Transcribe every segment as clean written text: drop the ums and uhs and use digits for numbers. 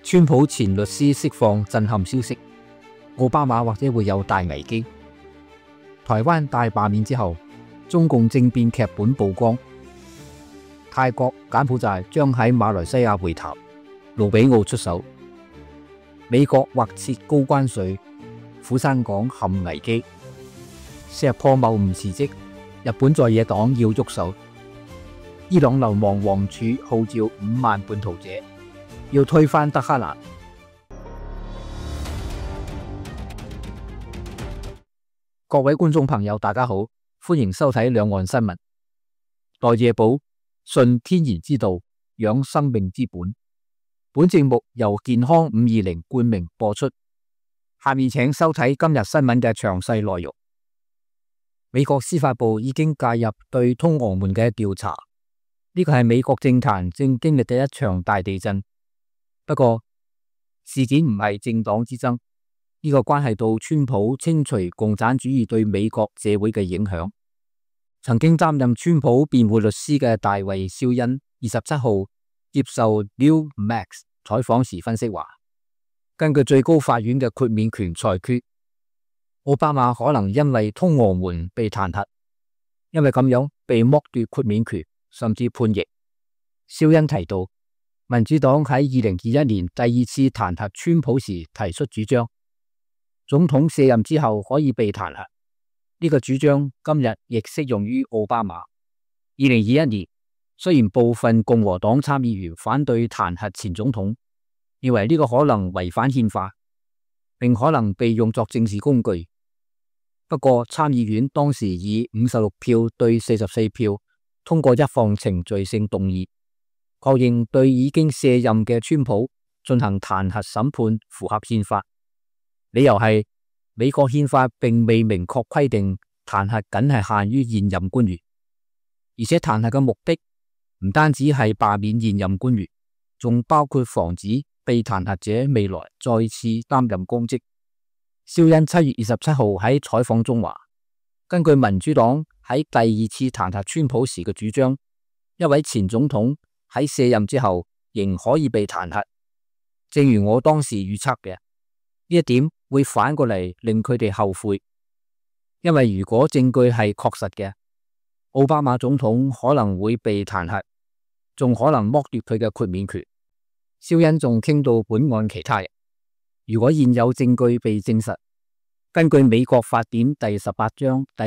川普前律師釋放震撼消息，奧巴馬或者會有大危機。台灣大罷免之後，中共政變劇本曝光，泰國、柬埔寨將喺馬來西亞回頭，盧比奧出手。美國或設高關稅，釜山港陷危機。石破謬誤辭職，日本在野黨要喐手。伊朗流亡王儲號召5萬叛徒者，要推翻德黑蘭。各位觀眾朋友，大家好，歡迎收睇兩岸新聞。代謝寶，順天然之道，養生命之本。本節目由健康520冠名播出。下面請收睇今日新聞嘅詳細內容。美國司法部已經介入對通俄門嘅調查，呢個係美國政壇正經歷嘅一場大地震。不過事件唔係政黨之爭，呢個關係到川普清除共產主義對美國社會嘅影響。曾經擔任川普辯護律師嘅大衛肖恩27號接受 Newsmax 採訪時分析話，根據最高法院嘅豁免權裁決，奧巴馬可能因為通俄門被彈劾，因為咁樣被剝奪豁免權，甚至判刑。肖恩提到，民主黨喺2021年第二次彈劾川普時提出主張，總統卸任之後可以被彈劾。呢個主張今日亦適用於奧巴馬。2021年，雖然部分共和黨參議員反對彈劾前總統，認為呢個可能違反憲法，並可能被用作政治工具。不過參議院當時以56票對44票通過一項程序性動議，確認對已經卸任嘅川普進行彈劾審判符合憲法。理由係美國憲法並未明確規定彈劾僅係限於現任官員，而且彈劾嘅目的唔單止係罷免現任官員，仲包括防止被彈劾者未來再次擔任公職。肖恩7月27號喺採訪中話，根據民主黨喺第二次彈劾川普時嘅主張，一位前總統喺卸任之後仍可以被彈劾。正如我當時預測嘅，呢一點會反過嚟令佢哋後悔，因為如果證據係確實嘅，奧巴馬總統可能會被彈劾，仲可能剝奪佢嘅豁免權。肖恩仲傾到本案其他人，如果現有證據被證實，根據美國法典第18章第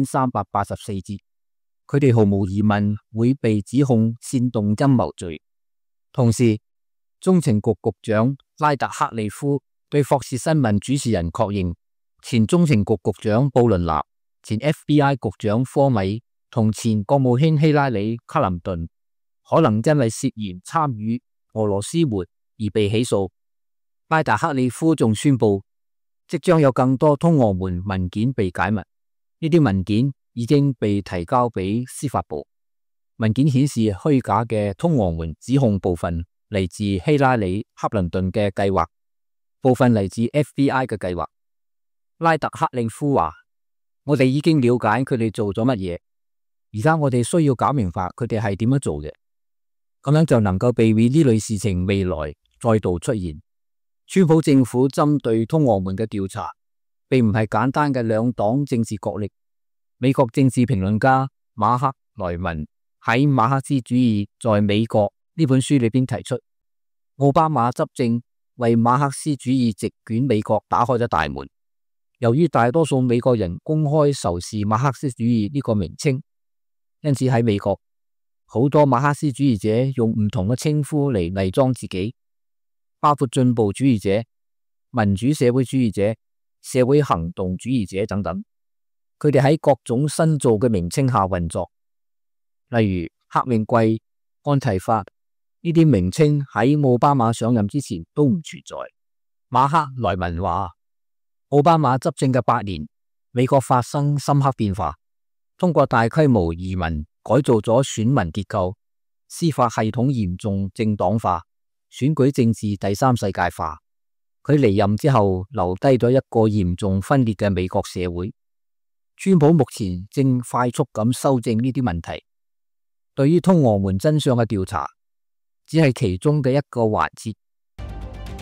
2384節，佢哋毫無疑問會被指控煽動陰謀罪。同時，中情局局長拉特克利夫對霍士新聞主持人確認，前中情局局長布倫納、前 FBI 局長科米同前國務卿希拉里·克林頓可能因為涉嫌參與俄羅斯門而被起訴。拉特克利夫仲宣布，即將有更多通俄門文件被解密，呢啲文件已經被提交俾司法部。文件顯示虛假嘅通俄門指控部分嚟自希拉里·克林頓嘅計劃，部分嚟自 FBI 嘅計劃。拉特克利夫話，我哋已經了解佢哋做咗乜嘢，而家我哋需要搞明白佢哋係點樣做嘅，咁樣就能夠避免呢類事情未來再度出現。川普政府針對通俄門嘅調查，並唔係簡單嘅兩黨政治角力。美國政治評論家馬克萊文喺《馬克思主義在美國》呢本書裏邊提出，奧巴馬執政為馬克思主義席捲美國打開咗大門。由於大多數美國人公開仇視馬克思主義呢個名稱，因此喺美國好多馬克思主義者用唔同嘅稱呼嚟偽裝自己，包括進步主義者、民主社會主義者、社會行動主義者等等。佢哋喺各種新造嘅名稱下運作，例如黑命貴、安提法，呢啲名稱喺奧巴馬上任之前都唔存在。馬克萊文話，奧巴馬執政嘅8年，美國發生深刻變化，通過大規模移民改造咗選民結構，司法系統嚴重政黨化，選舉政治第三世界化。佢離任之後留低咗一個嚴重分裂嘅美國社會。川普目前正快速咁修正呢啲問題。對於通俄門真相嘅調查，只係其中嘅一個環節。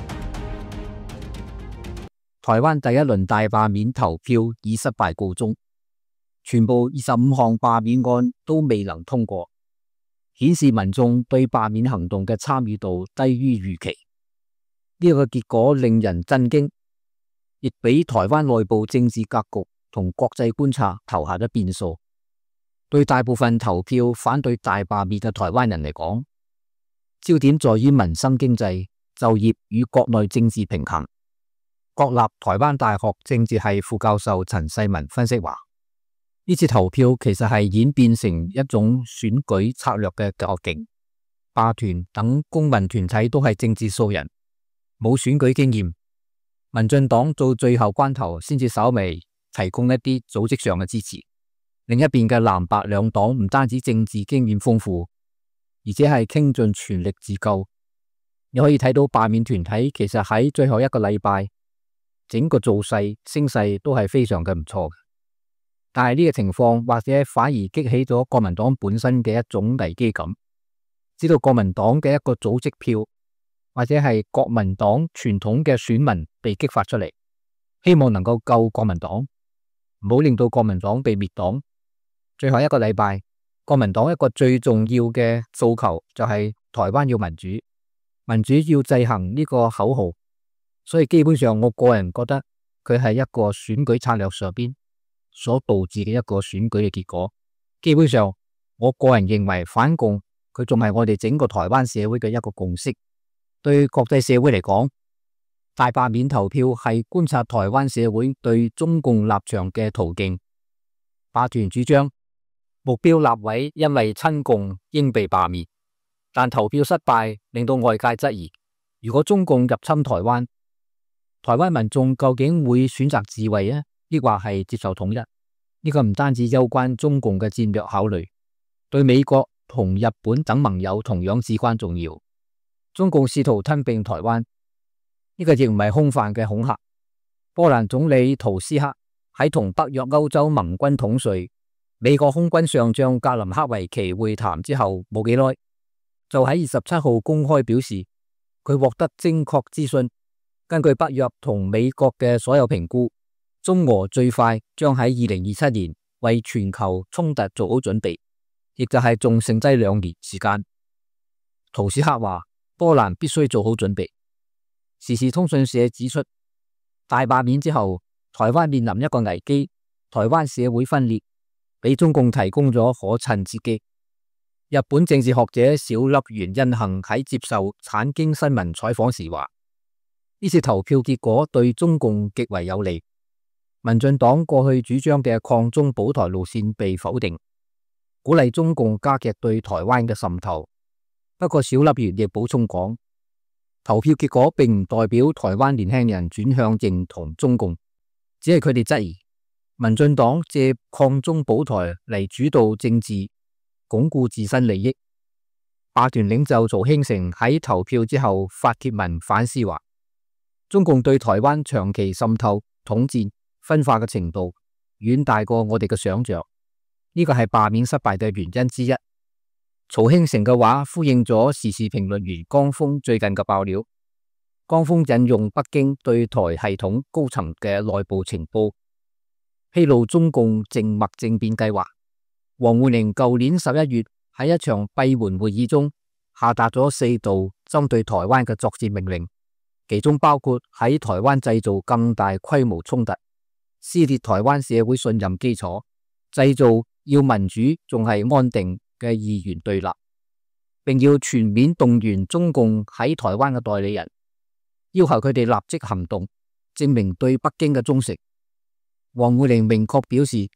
台灣第一輪大罷免投票以失敗告終，全部25項罷免案都未能通過，顯示民眾對罷免行動嘅參與度低於預期。呢個結果令人震驚，亦俾台灣內部政治格局同國際觀察投下咗變數。對大部分投票反對大罷免嘅台灣人嚟講，焦點在於民生經濟、就業與國內政治平衡。國立台灣大學政治系副教授陳世文分析話，呢次投票其實係演變成一種選舉策略嘅較勁。罷團等公民團體都係政治素人，冇選舉經驗。民進黨到最後關頭先至稍微提供一啲組織上嘅支持。另一邊嘅藍白兩黨唔單止政治經驗豐富，而且係傾盡全力自救。你可以睇到罷免團體其實喺最後一個禮拜，整個造勢聲勢都係非常嘅唔錯嘅。但係呢個情況或者反而激起咗國民黨本身嘅一種危機感，知道國民黨嘅一個組織票或者係國民黨傳統嘅選民被激發出嚟，希望能夠救國民黨，唔好令到國民黨被滅黨。最後一個禮拜，國民黨一個最重要嘅訴求就係台灣要民主，民主要制衡呢個口號。所以基本上我個人覺得佢係一個選舉策略上邊所導致嘅一個選舉嘅結果。基本上我個人認為反共佢仲係我哋整個台灣社會嘅一個共識。對國際社會嚟講，大罷免投票係觀察台灣社會對中共立場嘅途徑。罷團主張目標立委因為親共應被罷免，但投票失敗令到外界質疑，如果中共入侵台灣，台灣民眾究竟會選擇自衛啊，抑或係接受統一？呢個唔單止有關中共嘅戰略考慮，對美國同日本等盟友同樣至關重要。中共試圖吞併台灣，呢個亦唔係空泛嘅恐嚇。波蘭總理圖斯克喺同北約歐洲盟軍統帥美國空軍上將格林克維奇會談之後冇幾耐，就喺27號公開表示，佢獲得精確資訊，根據北約同美國嘅所有評估，中俄最快將喺2027年為全球衝突做好準備，亦就係仲剩低2年時間。圖斯克話，波蘭必須做好準備。時事通訊社指出，大罷免之後，台灣面臨一個危機，台灣社會分裂，俾中共提供咗可趁之機。日本政治學者小笠原欣幸喺接受產經新聞採訪時話，呢次投票結果對中共極為有利。民進黨過去主張嘅抗中保台路線被否定，鼓勵中共加劇對台灣嘅滲透。不過小笠原亦補充講，投票結果並唔代表台灣年輕人轉向認同中共，只係佢哋質疑民進黨借抗中保台嚟主導政治，鞏固自身利益。罷團領袖曹興誠喺投票之後發帖文反思話，中共對台灣長期滲透、統戰、分化嘅程度遠大過我哋嘅想象，呢個係罷免失敗嘅原因之一。曹興誠嘅話呼應咗時事評論員江峰最近嘅爆料。江峰引用北京對台系統高層嘅內部情報，披露中共靜默政變計劃。王滬寧舊年11月喺一場閉門會議中下達咗4道針對台灣嘅作戰命令，其中包括喺台灣製造更大規模衝突，撕裂台灣社會信任基礎，製造要民主仲係安定嘅二元對立，並要全面動員中共喺台灣嘅代理人，要求佢哋立即行動，證明對北京嘅忠誠。王滬寧明確表示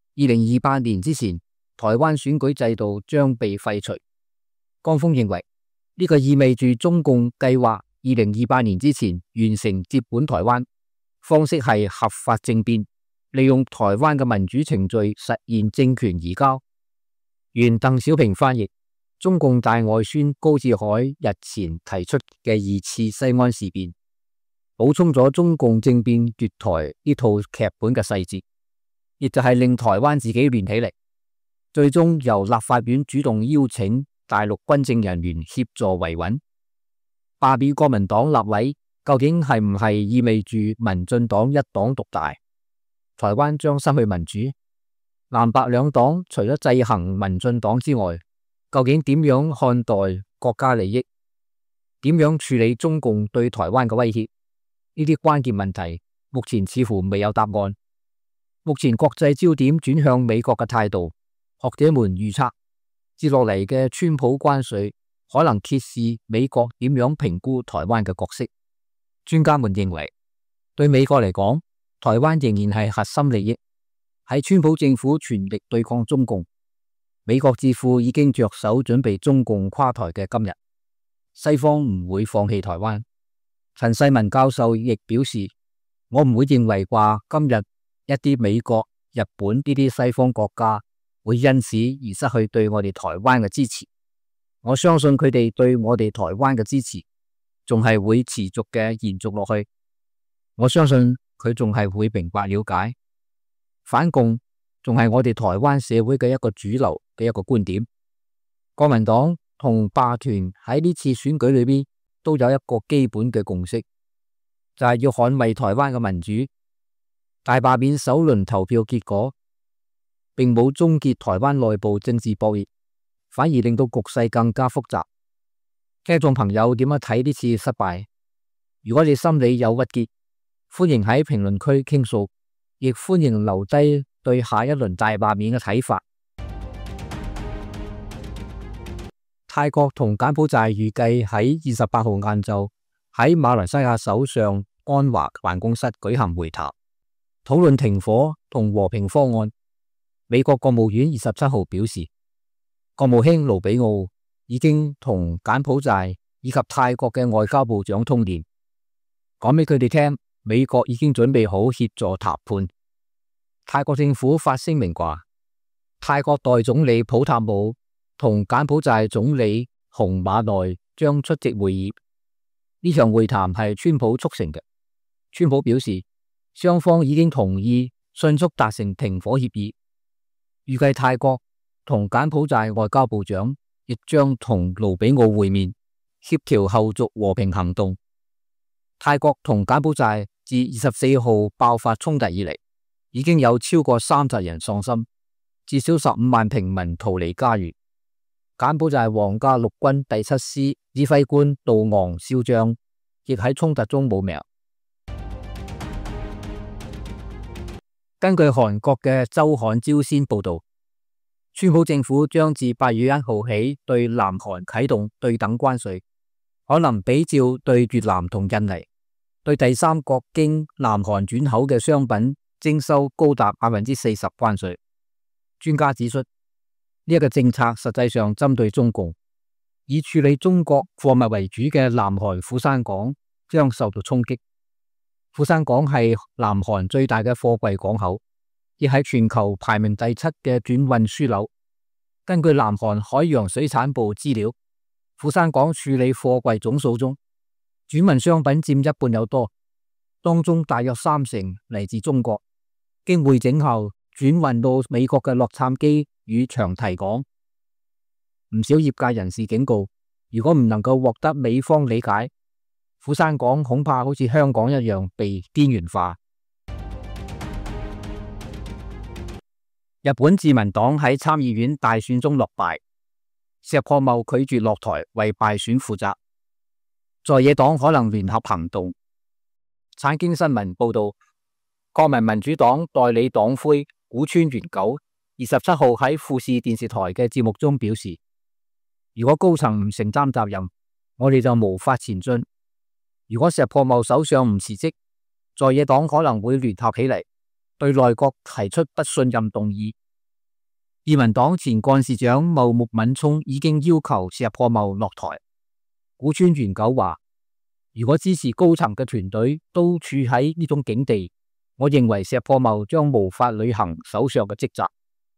，2028年之前，台灣選舉制度將被廢除。江峰認為呢個意味住中共計劃2028年之前完成接管台灣，方式係合法政變，利用台灣嘅民主程序實現政權移交。原鄧小平翻譯，中共大外宣高志凱日前提出嘅2次西安事變，補充咗中共政變奪台呢套劇本嘅細節，亦就係令台灣自己亂起嚟，最終由立法院主動邀請大陸軍政人員協助維穩。罷免國民黨立委究竟係唔係意味住民進黨一黨獨大，台灣將失去民主？藍白兩黨除咗制衡民進黨之外，究竟點樣看待國家利益？點樣處理中共對台灣嘅威脅？呢啲關鍵問題目前似乎未有答案。目前國際焦點轉向美國嘅態度，學者們預測接落嚟嘅川普關稅可能揭示美國點樣評估台灣嘅角色。專家們認為，對美國嚟講，台灣仍然係核心利益。喺川普政府全力對抗中共，美國智庫已經着手準備中共垮台嘅今日，西方唔會放棄台灣。陳世文教授亦表示，我唔會認為話今日一啲美國、日本呢啲西方國家會因此而失去對我哋台灣嘅支持。我相信佢哋對我哋台灣嘅支持仲係會持續嘅延續落去。我相信佢仲係會明白了解反共仲係我哋台灣社會嘅一個主流嘅一個觀點。國民黨同霸團喺呢次選舉裏邊都有一個基本嘅共識，就係要捍衛台灣嘅民主。大罷免首輪投票結果並冇終結台灣內部政治博弈，反而令到局勢更加複雜。聽眾朋友點樣睇呢次失敗？如果你心裏有鬱結，歡迎喺評論區傾訴，亦歡迎留低對下一輪大罷免嘅睇法。泰國同柬埔寨預計喺28號晏晝喺馬來西亞首相安華辦公室舉行會談，討論停火同和平方案。美國國務院27號表示，國務卿盧比奧已經同柬埔寨以及泰國嘅外交部長通電，講俾佢哋聽，美國已經準備好協助談判。泰國政府發聲明話，泰國代總理普塔姆同柬埔寨總理洪馬內將出席會議。呢場會談係川普促成嘅。川普表示，雙方已經同意迅速達成停火協議。預計泰國同柬埔寨外交部長亦將同盧比奧會面，協調後續和平行動。泰國同柬埔寨自24號爆發衝突以嚟，已經有超過30人喪生，至少15萬平民逃離家園。柬埔寨皇家陸軍第7師指揮官杜昂少將亦喺衝突中冇命。根據韓國嘅周刊朝鮮報道，川普政府將自8月1號起對南韓啟動對等關稅，可能比照對越南同印尼對第三國經南韓轉口嘅商品徵收高達40%關稅。專家指出，呢一個政策實際上針對中共，以處理中國貨物為主嘅南韓釜山港將受到衝擊。釜山港係南韓最大嘅貨櫃港口，亦係全球排名第7嘅轉運樞紐。根據南韓海洋水產部資料，釜山港處理貨櫃總數中，轉運商品佔1半有多，當中大約30%嚟自中國，經匯整後轉運到美國嘅洛杉磯與長堤港。唔少業界人士警告，如果唔能夠獲得美方理解，釜山港恐怕好似香港一樣被邊緣化。日本自民黨喺參議院大選中落敗，石破茂拒絕落台為敗選負責，在野黨可能聯合行動。產經新聞報道，國民民主黨代理黨魁古川元久27號喺富士電視台嘅節目中表示，如果高層唔承擔責任，我哋就無法前進。如果石破茂首相唔辭職，在野黨可能會聯合起嚟，對內閣提出不信任動議。自民黨前幹事長茂木敏充已經要求石破茂落台。古川元久話，如果支持高層嘅團隊都處喺呢種境地，我認為石破茂將無法履行首相嘅職責。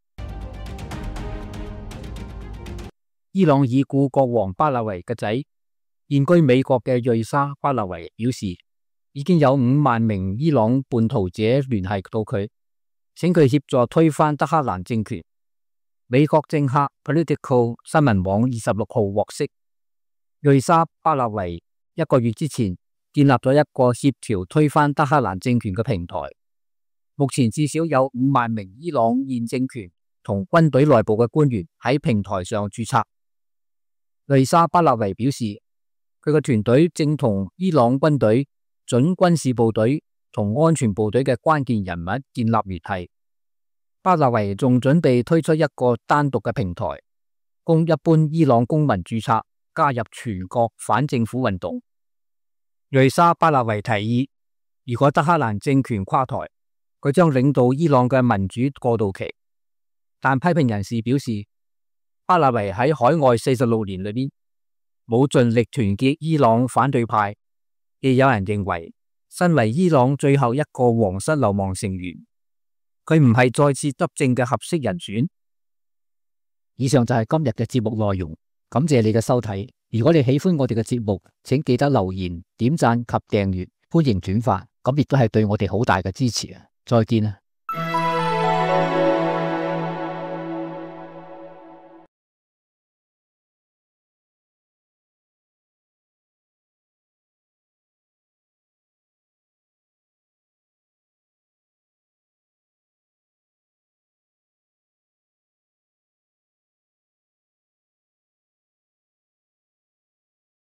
伊朗已故國王巴勒維嘅仔，現居美國嘅瑞莎巴勒維表示，已經有5萬名伊朗叛逃者聯繫到佢，請佢協助推翻德黑蘭政權。美國政客 Political 新聞網26號獲悉，瑞莎巴勒維1個月之前建立咗一個協調推翻德黑蘭政權嘅平台。目前至少有5萬名伊朗現政權同軍隊內部嘅官員喺平台上註冊。雷沙巴勒維表示，佢嘅團隊正同伊朗軍隊、準軍事部隊同安全部隊嘅關鍵人物建立聯繫。巴勒維仲準備推出一個單獨嘅平台，供一般伊朗公民註冊加入全國反政府運動。雷沙巴勒維提議，如果德黑蘭政權垮台，佢將領導伊朗嘅民主過渡期。但批評人士表示，巴勒維喺海外46年裏邊冇盡力團結伊朗反對派，亦有人認為，身為伊朗最後一個皇室流亡成員，佢唔係再次執政嘅合適人選。以上就係今日嘅節目內容，感謝你嘅收睇。如果你喜歡我哋嘅節目，請記得留言、點讚及訂閱，歡迎轉發，咁亦都係對我哋好大嘅支持啊！再見啊！